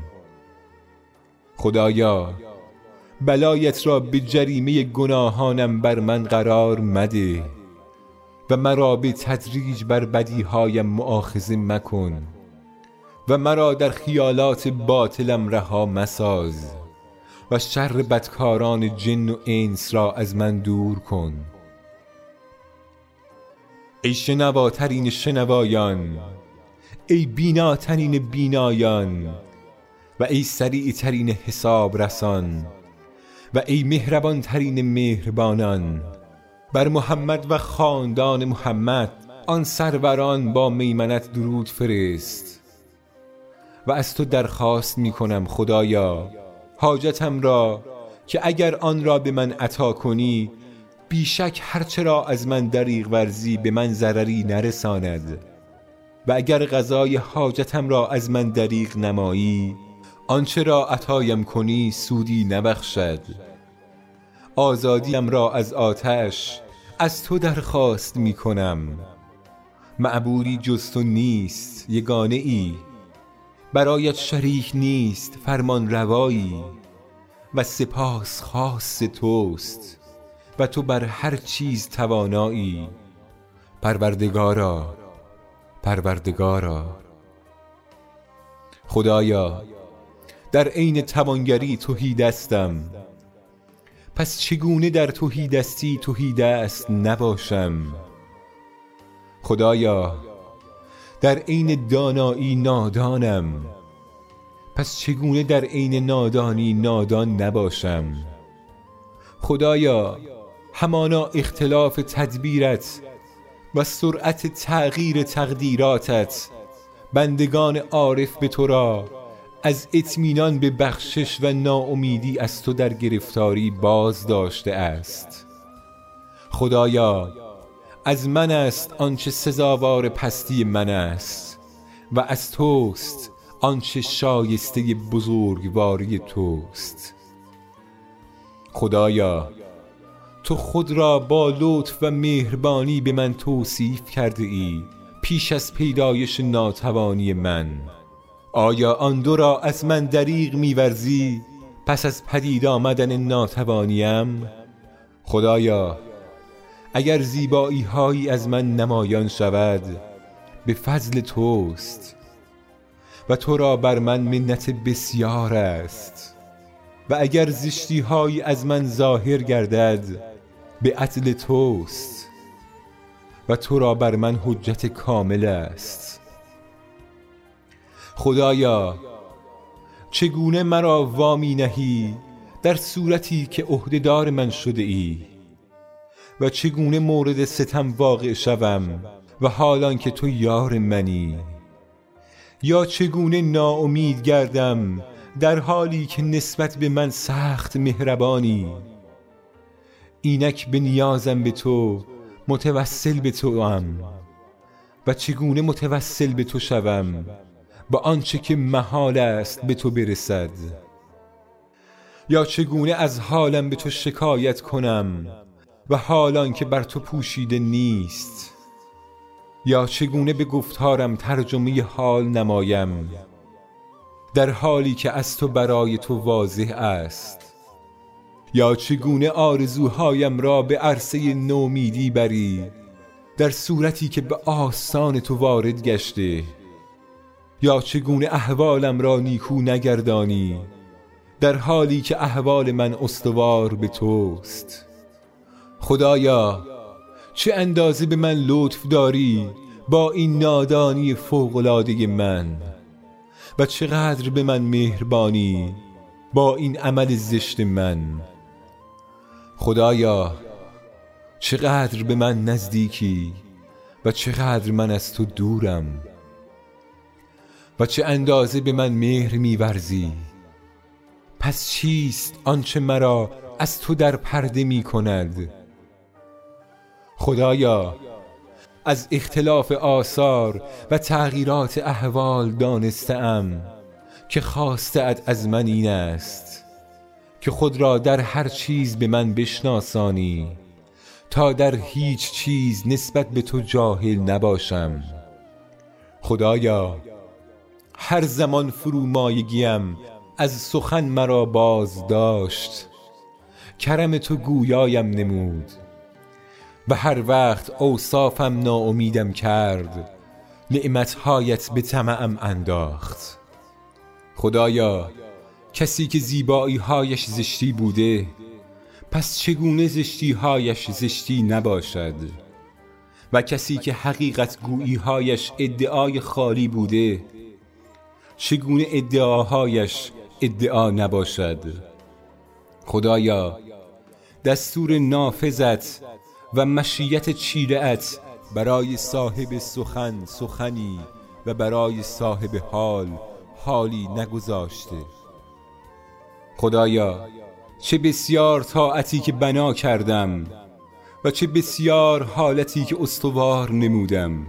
خدایا بلایت را به جریمه گناهانم بر من قرار مده و مرا به تدریج بر بدیهایم مؤاخذه مکن و مرا در خیالات باطلم رها مساز و شر بدکاران جن و انس را از من دور کن. ای شنواترین شنوایان، ای بیناترین بینایان و ای سریعترین حساب رسان و ای مهربان ترین مهربانان، بر محمد و خاندان محمد آن سروران با میمنت درود فرست و از تو درخواست می کنم خدایا حاجتم را که اگر آن را به من عطا کنی بیشک هرچه را از من دریغ ورزی به من ضرری نرساند و اگر قضای حاجتم را از من دریغ نمایی آنچه را عطایم کنی سودی نبخشد. آزادیم را از آتش از تو درخواست می کنم. معبودی جز تو نیست یگانه ای، برایت شریک نیست فرمان روایی و سپاس خاص توست و تو بر هر چیز توانایی. پروردگارا پروردگارا خدایا در عین توانگری تهیدستم، پس چگونه در تهیدستی تهیدست نباشم؟ خدایا در عین دانایی نادانم، پس چگونه در عین نادانی نادان نباشم؟ خدایا همانا اختلاف تدبیرت و سرعت تغییر تقدیراتت بندگان عارف به تو را از اطمینان به بخشش و ناامیدی از تو در گرفتاری باز داشته است. خدایا از من است آنچه سزاوار پستی من است و از توست آنچه شایسته بزرگواری توست. خدایا تو خود را با لطف و مهربانی به من توصیف کرده ای پیش از پیدایش ناتوانی من. آیا آن دو را از من دریغ می‌ورزی پس از پدید آمدن ناتوانیم؟ خدایا اگر زیبایی هایی از من نمایان شود به فضل توست و تو را بر من منت بسیار است، و اگر زشتی هایی از من ظاهر گردد به عدل توست و تو را بر من حجت کامل است. خدایا چگونه مرا وامی نهی در صورتی که عهده‌دار من شده ای و چگونه مورد ستم واقع شوم و حالان که تو یار منی، یا چگونه ناامید گردم در حالی که نسبت به من سخت مهربانی. اینک به نیازم به تو متوسل به تو ام و چگونه متوسل به تو شوم با آنچه که محال است به تو برسد؟ یا چگونه از حالم به تو شکایت کنم و حالان که بر تو پوشیده نیست؟ یا چگونه به گفتارم ترجمه حال نمایم در حالی که از تو برای تو واضح است؟ یا چگونه آرزوهایم را به عرصه نومیدی بری در صورتی که به آستان تو وارد گشته؟ یا چگونه احوالم را نیکو نگردانی در حالی که احوال من استوار به توست؟ خدایا چه اندازه به من لطف داری با این نادانی فوق‌العاده من، و چقدر به من مهربانی با این عمل زشت من. خدایا چقدر به من نزدیکی و چقدر من از تو دورم، و چه اندازه به من مهر می‌ورزی. پس چیست آنچه مرا از تو در پرده می کند؟ خدایا از اختلاف آثار و تغییرات احوال دانستم که خواسته‌ات از من این است که خود را در هر چیز به من بشناسانی تا در هیچ چیز نسبت به تو جاهل نباشم. خدایا هر زمان فرومایگیم از سخن مرا باز داشت، کرم تو گویایم نمود، و هر وقت اوصافم ناامیدم کرد نعمتهایت به طمعم انداخت. خدایا کسی که زیبایی هایش زشتی بوده، پس چگونه زشتی هایش زشتی نباشد؟ و کسی که حقیقت گویی هایش ادعای خالی بوده، چگونه ادعاهایش ادعا نباشد؟ خدایا دستور نافذت و مشیت چیره‌ات برای صاحب سخن سخنی و برای صاحب حال حالی نگذاشته. خدایا چه بسیار طاعتی که بنا کردم و چه بسیار حالتی که استوار نمودم.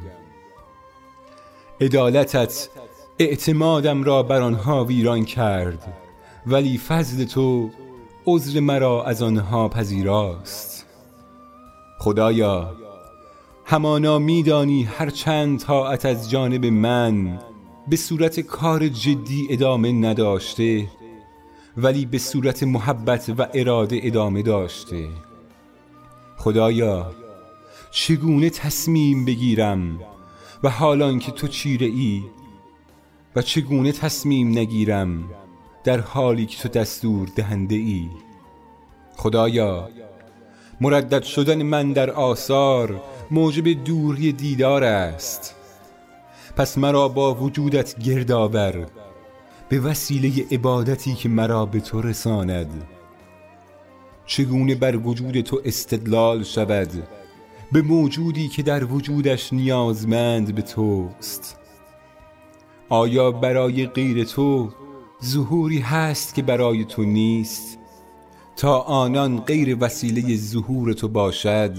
عدالتت اعتمادم را بر آنها ویران کرد، ولی فضل تو عذر مرا از آنها پذیراست. خدایا همانا میدانی هر چند طاعت از جانب من به صورت کار جدی ادامه نداشته، ولی به صورت محبت و اراده ادامه داشته. خدایا چگونه تصمیم بگیرم و حالان که تو چیره ای، و چگونه تصمیم نگیرم در حالی که تو دستور دهنده ای؟ خدایا مردد شدن من در آثار موجب دوری دیدار است، پس مرا با وجودت گرد آور به وسیله عبادتی که مرا به تو رساند. چگونه بر وجود تو استدلال شود به موجودی که در وجودش نیازمند به توست؟ آیا برای غیر تو ظهوری هست که برای تو نیست تا آنان غیر وسیله ظهور تو باشد؟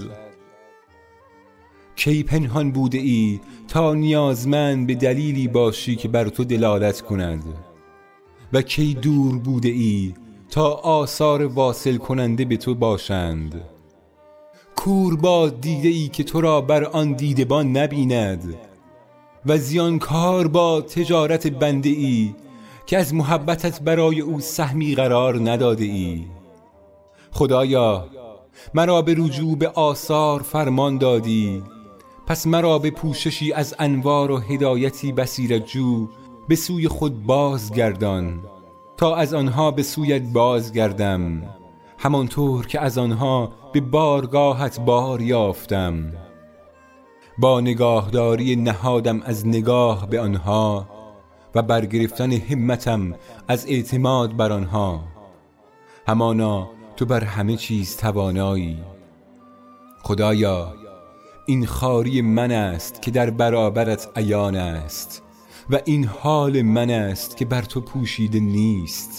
کی پنهان بوده ای تا نیازمند به دلیلی باشی که بر تو دلالت کند، و کی دور بوده ای تا آثار واصل کننده به تو باشند؟ کور باد دیده ای که تو را بر آن دیدبان نبیند، و زیانکار با تجارت بنده ای که از محبتت برای او سهمی قرار نداده ای. خدایا مرا به رجوع به آثار فرمان دادی، پس مرا به پوششی از انوار و هدایتی بصیرت جو به سوی خود بازگردان تا از آنها به سویت بازگردم، همانطور که از آنها به بارگاهت بار یافتم. با نگاهداری نهادم از نگاه به آنها و برگرفتن همتم از اعتماد بر آنها. همانا تو بر همه چیز توانایی. خدایا این خواری من است که در برابرت عیان است، و این حال من است که بر تو پوشیده نیست.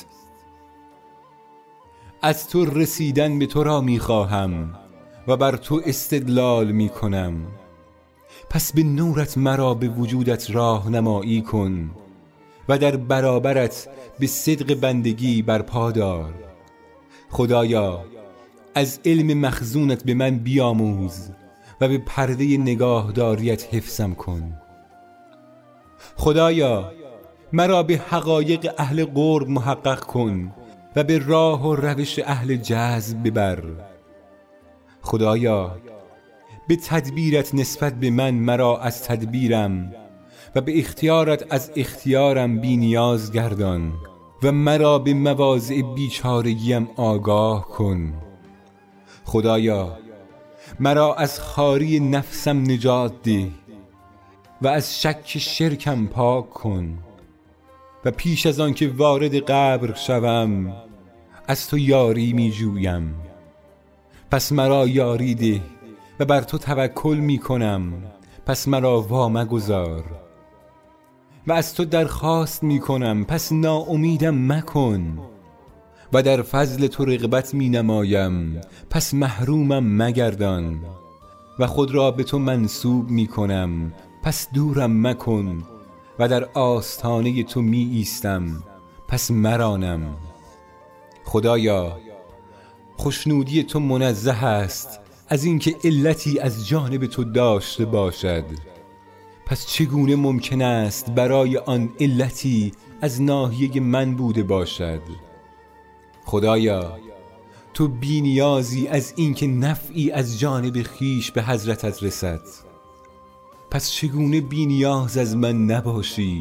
از تو رسیدن به تو را می خواهم و بر تو استدلال می کنم، پس به نورت مرا به وجودت راهنمایی کن و در برابرت به صدق بندگی برپا دار. خدایا از علم مخزونت به من بیاموز و به پرده نگاهداریت حفظم کن. خدایا مرا به حقایق اهل قرب محقق کن و به راه و روش اهل جذب ببر. خدایا به تدبیرت نسبت به من مرا از تدبیرم و به اختیارت از اختیارم بی نیاز گردان و مرا به مواضع بیچارگیم آگاه کن. خدایا مرا از خواری نفسم نجات ده و از شک شرکم پاک کن و پیش از آن که وارد قبر شوم از تو یاری می جویم. پس مرا یاری ده و بر تو توکل می کنم، پس مرا وامگذار. و از تو درخواست می کنم، پس ناامیدم مکن. و در فضل تو رغبت می نمایم، پس محرومم مگردان. و خود را به تو منسوب می کنم، پس دورم مکن. و در آستانه تو می ایستم، پس مرانم. خدایا خوشنودی تو منزه است از اینکه علتی از جانب تو داشته باشد، پس چگونه ممکن است برای آن علتی از ناحیه من بوده باشد؟ خدایا تو بی نیازی از اینکه نفعی از جانب خیش به حضرتت رسد، پس چگونه بی نیاز از من نباشی؟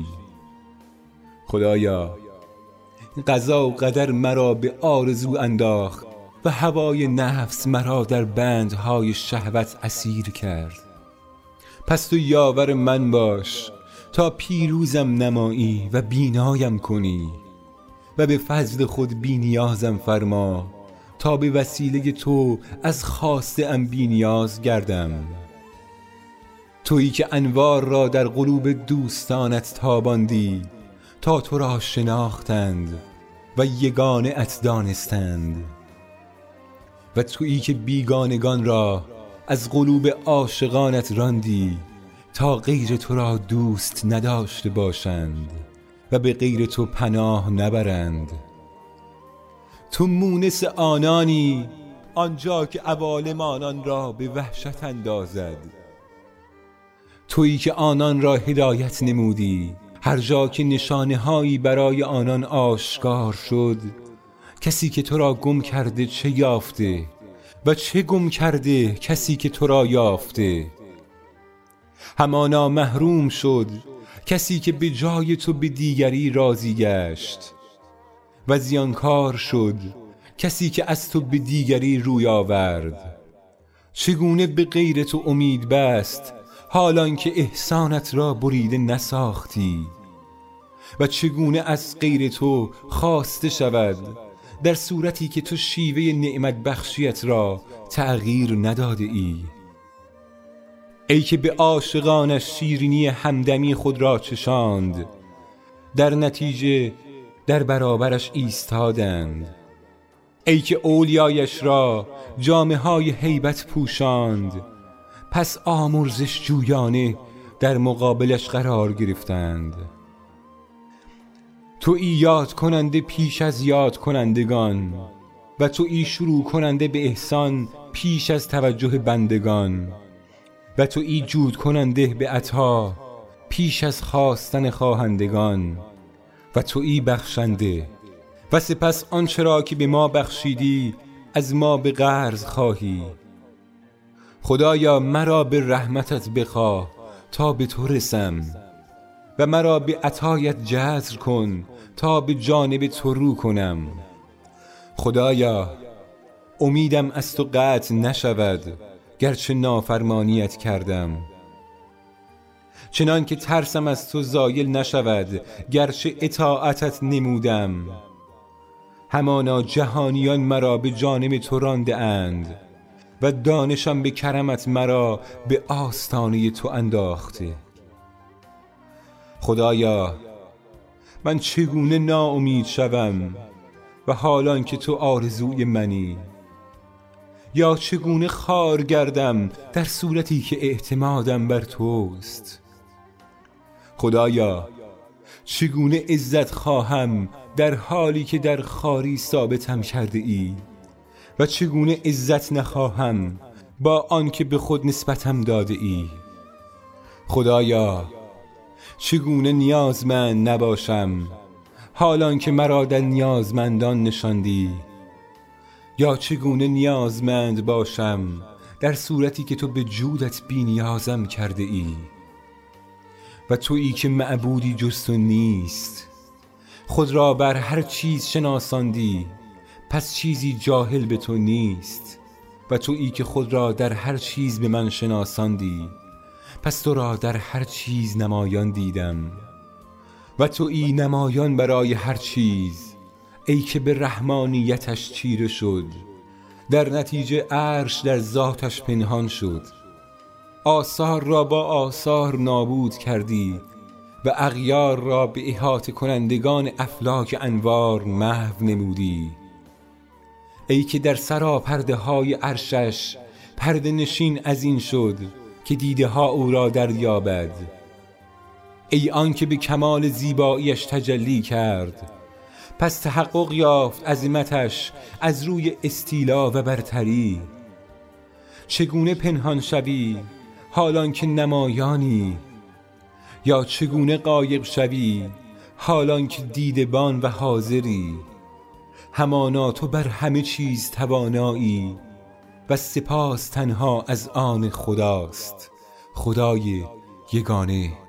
خدایا قضا و قدر مرا به آرزو انداخت و هوای نفس مرا در بندهای شهوت اسیر کرد. پس تو یاور من باش تا پیروزم نمایی و بینایم کنی و به فضل خود بی نیازم فرما تا به وسیله تو از خواسته ام بی نیاز گردم. تویی که انوار را در قلوب دوستانت تاباندی تا تو را شناختند و یگانه ات دانستند، و تویی که بیگانگان را از قلوب عاشقانت راندی تا غیر تو را دوست نداشته باشند و به غیر تو پناه نبرند. تو مونس آنانی آنجا که عوالم آنان را به وحشت اندازد. تویی که آنان را هدایت نمودی هر جا که نشانه هایی برای آنان آشکار شد. کسی که تو را گم کرده چه یافته و چه گم کرده کسی که تو را یافته؟ همانا محروم شد کسی که به جای تو به دیگری راضی گشت، و زیانکار شد کسی که از تو به دیگری روی آورد. چگونه به غیر تو امید بست حالان که احسانت را بریده نساختی؟ و چگونه از غیر تو خواسته شود در صورتی که تو شیوه نعمت بخشیت را تغییر نداده ای؟ ای که به عاشقانش شیرینی همدمی خود را چشاند، در نتیجه در برابرش ایستادند. ای که اولیایش را جامه های هیبت پوشاند، پس آمرزش جویانه در مقابلش قرار گرفتند. تو ای یاد کننده پیش از یاد کنندگان، و تو ای شروع کننده به احسان پیش از توجه بندگان، و تو ای جود کننده به عطا پیش از خواستن خواهندگان، و تو ای بخشنده و سپس آنچه را که به ما بخشیدی از ما به قرض خواهی. خدایا مرا به رحمتت بخواه تا به تو رسم، و مرا به عطایت جذر کن تا به جانب تو رو کنم. خدایا امیدم از تو قطع نشود گرچه نافرمانیت کردم، چنان که ترسم از تو زایل نشود گرچه اطاعتت نمودم. همانا جهانیان مرا به جانب تو رانده اند و دانشم به کرمت مرا به آستانه تو انداخته. خدایا من چگونه ناامید شوم و حالان که تو آرزوی منی؟ یا چگونه خار گردم در صورتی که اعتمادم بر توست؟ خدایا چگونه عزت خواهم در حالی که در خاری ثابتم کرده ای و چگونه عزت نخواهم با آنکه به خود نسبتم داده ای؟ خدایا چگونه نیازمند نباشم حالان که مرا در نیازمندان نشاندی، یا چگونه نیازمند باشم در صورتی که تو به جودت بی نیازم کرده ای و تویی که معبودی جز تو نیست. خود را بر هر چیز شناساندی، پس چیزی جاهل به تو نیست و تویی که خود را در هر چیز به من شناساندی، پس تو را در هر چیز نمایان دیدم و تویی نمایان برای هر چیز. ای که به رحمانیتش چیره شد، در نتیجه عرش در ذاتش پنهان شد. آثار را با آثار نابود کردی و اغیار را به احاطه کنندگان افلاک انوار محو نمودی. ای که در سراپرده های عرشش پرده نشین از این شد که دیده ها او را دریابد. ای آن که به کمال زیباییش تجلی کرد، پس تحقق یافت عظمتش از روی استیلا و برتری. چگونه پنهان شوی حالان که نمایانی، یا چگونه غایب شوی حالان که دیدبان و حاضری؟ همانا تو بر همه چیز توانایی و سپاس تنها از آن خداست، خدای یگانه.